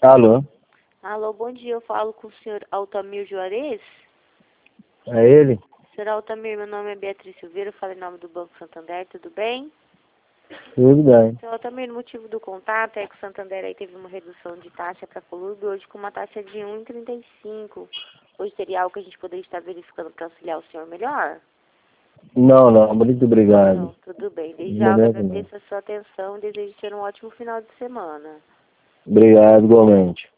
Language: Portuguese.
Alô? Alô, bom dia. Eu falo com o senhor Altamir Juarez. É ele? Senhor Altamir, meu nome é Beatriz Silveira, eu falo em nome do Banco Santander, tudo bem? Tudo bem. Senhor Altamir, o motivo do contato é que o Santander aí teve uma redução de taxa para a Colurb, hoje com uma taxa de 1,35. Hoje teria algo que a gente poderia estar verificando para auxiliar o senhor melhor? Não, muito obrigado. Não, tudo bem. Desde No já eu momento não. agradeço a sua atenção e desejo ter um ótimo final de semana. Obrigado, igualmente.